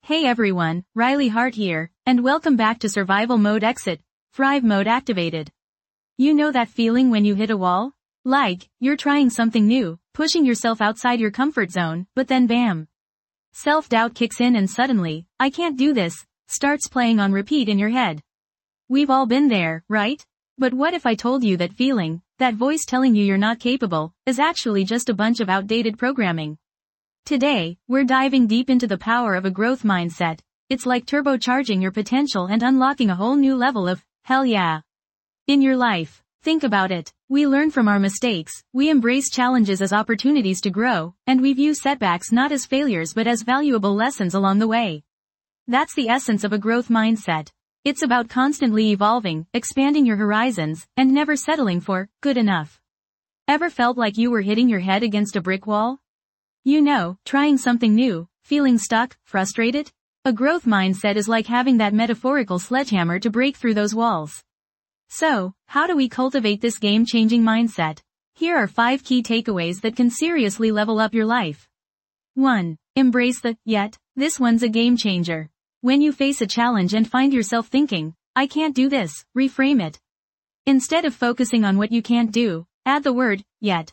Hey everyone, Riley Hart here, and welcome back to Survival Mode Exit, Thrive Mode activated. You know that feeling when you hit a wall? Like, you're trying something new, pushing yourself outside your comfort zone, but then bam! Self-doubt kicks in and suddenly, I can't do this, starts playing on repeat in your head. We've all been there, right? But what if I told you that feeling, that voice telling you you're not capable, is actually just a bunch of outdated programming? Today, we're diving deep into the power of a growth mindset. It's like turbocharging your potential and unlocking a whole new level of, hell yeah. In your life, think about it. We learn from our mistakes, we embrace challenges as opportunities to grow, and we view setbacks not as failures but as valuable lessons along the way. That's the essence of a growth mindset. It's about constantly evolving, expanding your horizons, and never settling for good enough. Ever felt like you were hitting your head against a brick wall? You know, trying something new, feeling stuck, frustrated? A growth mindset is like having that metaphorical sledgehammer to break through those walls. So, how do we cultivate this game-changing mindset? Here are 5 key takeaways that can seriously level up your life. 1. Embrace the yet. This one's a game changer. When you face a challenge and find yourself thinking, I can't do this, reframe it. Instead of focusing on what you can't do, add the word yet.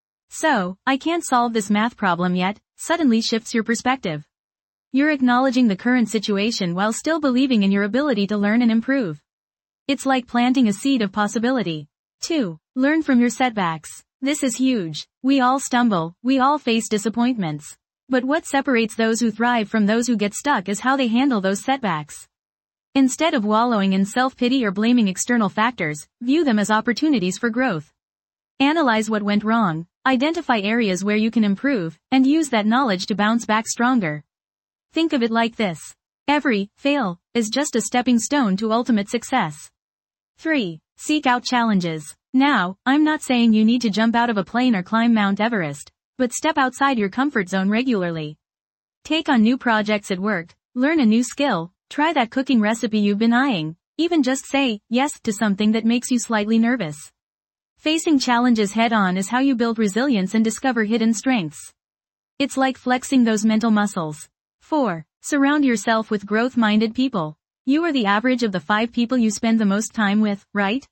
So, I can't solve this math problem yet, suddenly shifts your perspective. You're acknowledging the current situation while still believing in your ability to learn and improve. It's like planting a seed of possibility. 2. Learn from your setbacks. This is huge. We all stumble, we all face disappointments. But what separates those who thrive from those who get stuck is how they handle those setbacks. Instead of wallowing in self-pity or blaming external factors, view them as opportunities for growth. Analyze what went wrong, identify areas where you can improve, and use that knowledge to bounce back stronger. Think of it like this. Every fail is just a stepping stone to ultimate success. 3. Seek out challenges. Now, I'm not saying you need to jump out of a plane or climb Mount Everest, but step outside your comfort zone regularly. Take on new projects at work, learn a new skill, try that cooking recipe you've been eyeing, even just say yes to something that makes you slightly nervous. Facing challenges head-on is how you build resilience and discover hidden strengths. It's like flexing those mental muscles. 4. Surround yourself with growth-minded people. You are the average of the 5 people you spend the most time with, right?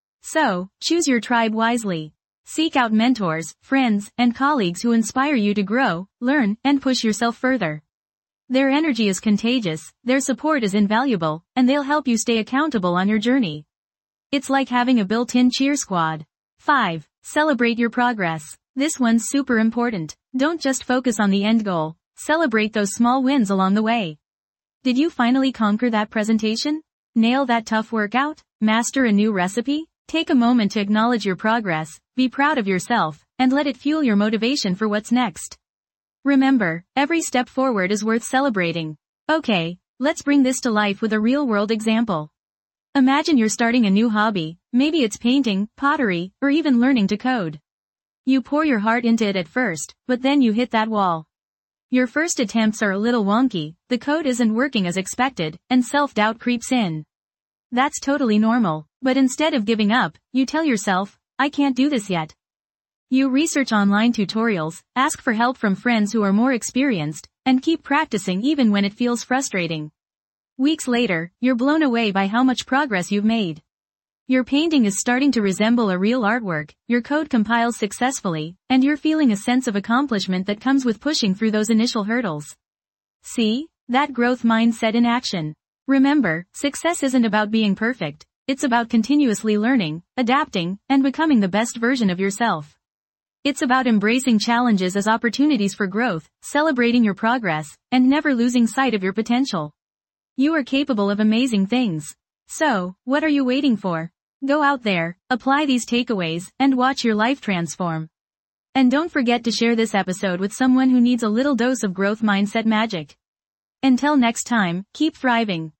So, choose your tribe wisely. Seek out mentors, friends, and colleagues who inspire you to grow, learn, and push yourself further. Their energy is contagious, their support is invaluable, and they'll help you stay accountable on your journey. It's like having a built-in cheer squad. 5. Celebrate your progress. This one's super important. Don't just focus on the end goal. Celebrate those small wins along the way. Did you finally conquer that presentation? Nail that tough workout? Master a new recipe? Take a moment to acknowledge your progress, be proud of yourself, and let it fuel your motivation for what's next. Remember, every step forward is worth celebrating. Okay, let's bring this to life with a real-world example. Imagine you're starting a new hobby, maybe it's painting, pottery, or even learning to code. You pour your heart into it at first, but then you hit that wall. Your first attempts are a little wonky, the code isn't working as expected, and self-doubt creeps in. That's totally normal, but instead of giving up, you tell yourself, I can't do this yet. You research online tutorials, ask for help from friends who are more experienced, and keep practicing even when it feels frustrating. Weeks later, you're blown away by how much progress you've made. Your painting is starting to resemble a real artwork, your code compiles successfully, and you're feeling a sense of accomplishment that comes with pushing through those initial hurdles. See? That growth mindset in action. Remember, success isn't about being perfect, it's about continuously learning, adapting, and becoming the best version of yourself. It's about embracing challenges as opportunities for growth, celebrating your progress, and never losing sight of your potential. You are capable of amazing things. So, what are you waiting for? Go out there, apply these takeaways, and watch your life transform. And don't forget to share this episode with someone who needs a little dose of growth mindset magic. Until next time, keep thriving.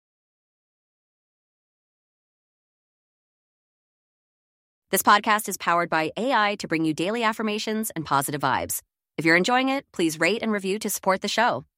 This podcast is powered by AI to bring you daily affirmations and positive vibes. If you're enjoying it, please rate and review to support the show.